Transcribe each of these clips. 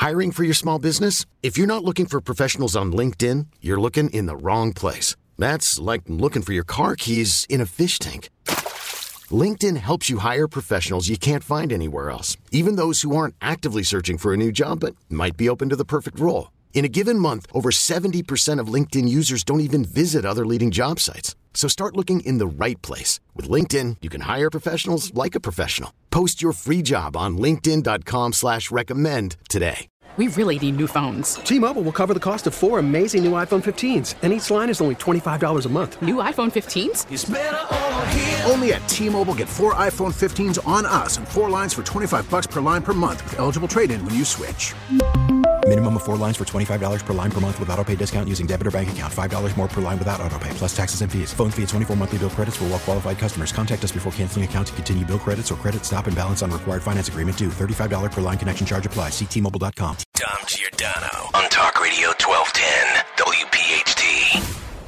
Hiring for your small business? If you're not looking for professionals on LinkedIn, you're looking in the wrong place. That's like looking for your car keys in a fish tank. LinkedIn helps you hire professionals you can't find anywhere else, even those who aren't actively searching for a new job but might be open to the perfect role. In a given month, over 70% of LinkedIn users don't even visit other leading job sites. So start looking in the right place. With LinkedIn, you can hire professionals like a professional. Post your free job on linkedin.com/recommend today. We really need new phones. T-Mobile will cover the cost of 4 amazing new iPhone 15s, and each line is only $25 a month. New iPhone 15s? It's better over here. Only at T-Mobile, get 4 iPhone 15s on us and 4 lines for $25 per line per month with eligible trade-in when you switch. Minimum of 4 lines for $25 per line per month with autopay discount using debit or bank account. $5 more per line without autopay, plus taxes and fees. Phone fee at 24 monthly bill credits for well-qualified customers. Contact us before canceling account to continue bill credits or credit stop and balance on required finance agreement due. $35 per line connection charge applies. See T-Mobile.com. Dom Giordano on Talk Radio 1210 WPHT.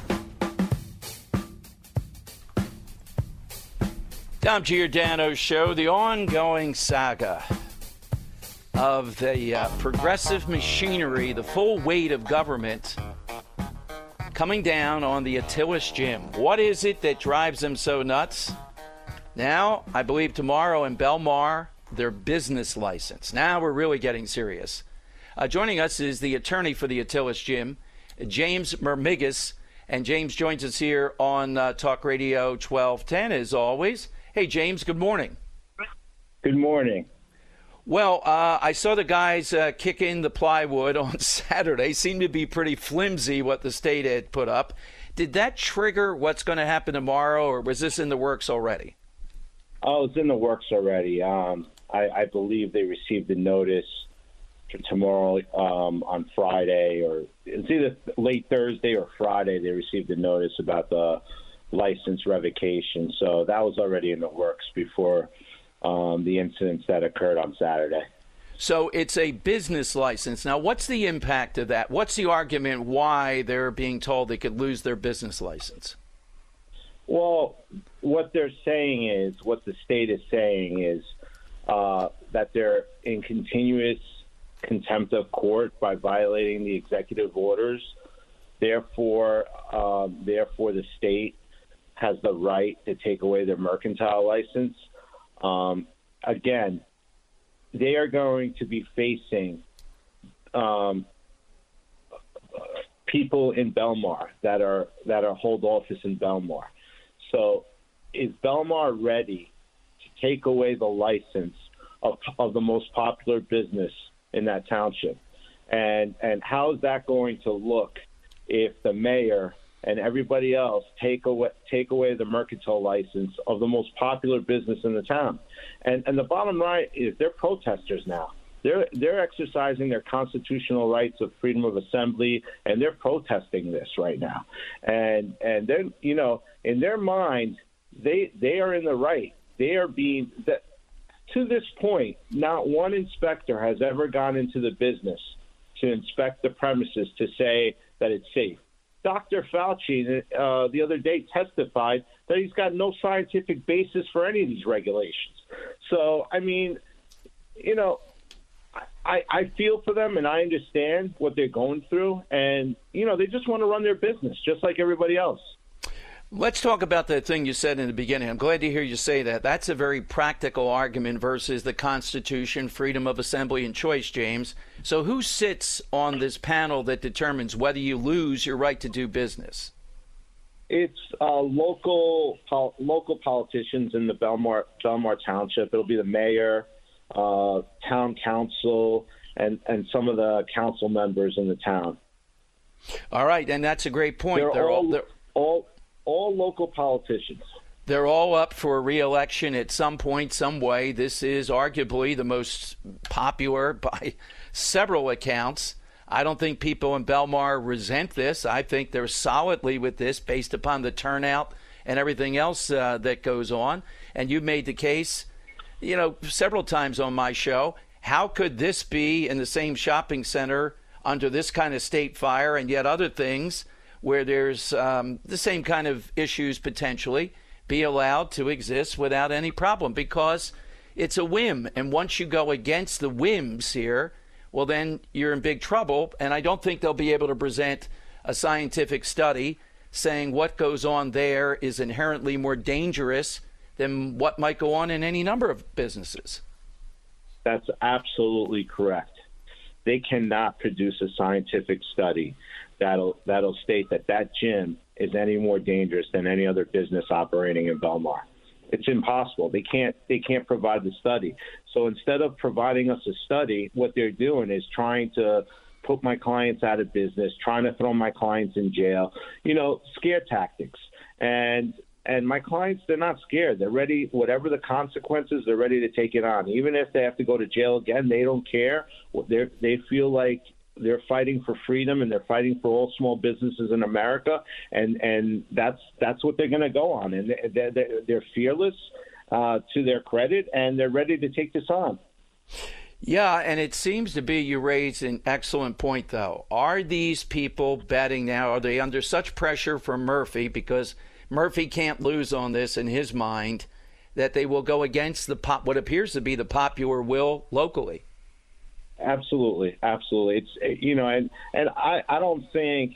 Dom Giordano Show, the ongoing saga of the progressive machinery, the full weight of government coming down on the Atilis Gym. What is it that drives them so nuts? Now, I believe tomorrow in Belmar, their business license. Now we're really getting serious. Joining us is the attorney for the Atilis Gym, James Mermigas. And James joins us here on Talk Radio 1210 as always. Hey, James, good morning. Good morning. Well, I saw the guys kick in the plywood on Saturday. Seemed to be pretty flimsy what the state had put up. Did that trigger what's going to happen tomorrow, or was this in the works already? Oh, it's in the works already. I believe they received the notice for tomorrow on Friday, or it's either late Thursday or Friday. They received the notice about the license revocation. So that was already in the works before the incidents that occurred on Saturday. So it's a business license. Now, what's the impact of that? What's the argument why they're being told they could lose their business license? Well, what they're saying is, what the state is saying is that they're in continuous contempt of court by violating the executive orders. Therefore, the state has the right to take away their mercantile license. Again, they are going to be facing people in Belmar that are hold office in Belmar. So, is Belmar ready to take away the license of the most popular business in that township? And how is that going to look if the mayor and everybody else take away the mercantile license of the most popular business in the town? And the bottom line is they're protesters now. They're exercising their constitutional rights of freedom of assembly, and they're protesting this right now. And then, in their mind, they are in the right. They are being that. To this point, not one inspector has ever gone into the business to inspect the premises to say that it's safe. Dr. Fauci the other day testified that he's got no scientific basis for any of these regulations. So, I mean, I feel for them and I understand what they're going through. And, they just want to run their business just like everybody else. Let's talk about that thing you said in the beginning. I'm glad to hear you say that. That's a very practical argument versus the Constitution, freedom of assembly and choice, James. So who sits on this panel that determines whether you lose your right to do business? It's local politicians in the Belmar Township. It'll be the mayor, town council, and some of the council members in the town. All right, and that's a great point. They're all local politicians. They're all up for re-election at some point, some way. This is arguably the most popular by several accounts. I don't think people in Belmar resent this. I think they're solidly with this based upon the turnout and everything else that goes on. And you made the case, several times on my show. How could this be in the same shopping center under this kind of state fire and yet other things where there's the same kind of issues potentially be allowed to exist without any problem? Because it's a whim. And once you go against the whims here, well, then you're in big trouble. And I don't think they'll be able to present a scientific study saying what goes on there is inherently more dangerous than what might go on in any number of businesses. That's absolutely correct. They cannot produce a scientific study that'll state that gym is any more dangerous than any other business operating in Belmar. It's impossible. They can't provide the study. So instead of providing us a study, what they're doing is trying to put my clients out of business, trying to throw my clients in jail, scare tactics. And my clients, they're not scared. They're ready. Whatever the consequences, they're ready to take it on. Even if they have to go to jail again, they don't care. They feel like they're fighting for freedom, and they're fighting for all small businesses in America. And that's what they're going to go on. And they're fearless to their credit, and they're ready to take this on. Yeah, and it seems to be, you raise an excellent point, though. Are these people betting now? Are they under such pressure from Murphy, because Murphy can't lose on this in his mind, that they will go against what appears to be the popular will locally? Absolutely. It's, and I don't think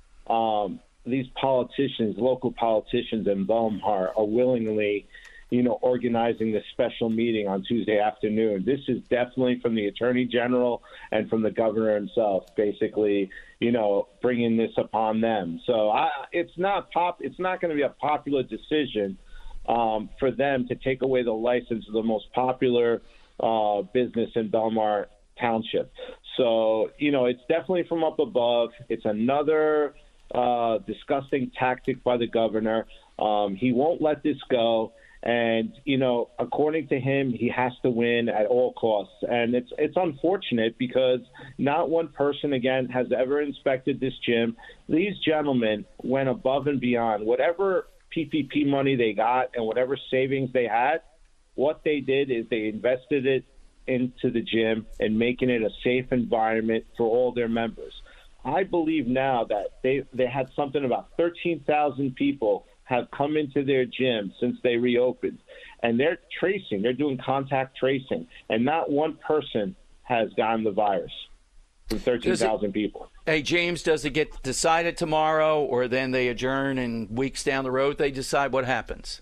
these politicians, local politicians in Belmar, are willingly, organizing this special meeting on Tuesday afternoon. This is definitely from the Attorney General and from the governor himself, basically, bringing this upon them. So it's not going to be a popular decision for them to take away the license of the most popular business in Belmar Township. So, it's definitely from up above. It's another disgusting tactic by the governor. He won't let this go. And, according to him, he has to win at all costs. And it's unfortunate because not one person, again, has ever inspected this gym. These gentlemen went above and beyond. Whatever PPP money they got and whatever savings they had, what they did is they invested it into the gym and making it a safe environment for all their members. I believe now that they had something about 13,000 people have come into their gym since they reopened, and they're doing contact tracing, and not one person has gotten the virus from 13,000 people. Hey, James, does it get decided tomorrow, or then they adjourn and weeks down the road they decide what happens?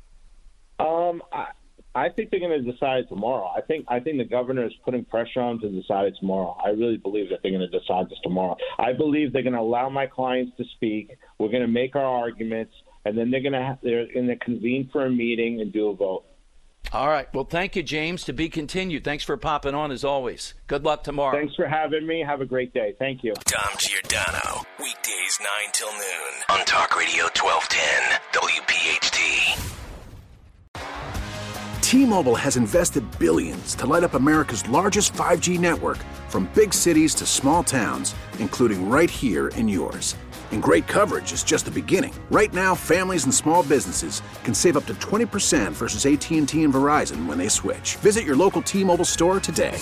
I think they're going to decide tomorrow. I think the governor is putting pressure on to decide it tomorrow. I really believe that they're going to decide this tomorrow. I believe they're going to allow my clients to speak. We're going to make our arguments, and then they're going to convene for a meeting and do a vote. All right. Well, thank you, James. To be continued. Thanks for popping on as always. Good luck tomorrow. Thanks for having me. Have a great day. Thank you. Dom Giordano, weekdays 9 till noon on Talk Radio 1210 WPHT. T-Mobile has invested billions to light up America's largest 5G network, from big cities to small towns, including right here in yours. And great coverage is just the beginning. Right now, families and small businesses can save up to 20% versus AT&T and Verizon when they switch. Visit your local T-Mobile store today.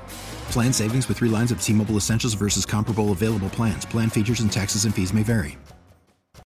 Plan savings with 3 lines of T-Mobile Essentials versus comparable available plans. Plan features and taxes and fees may vary.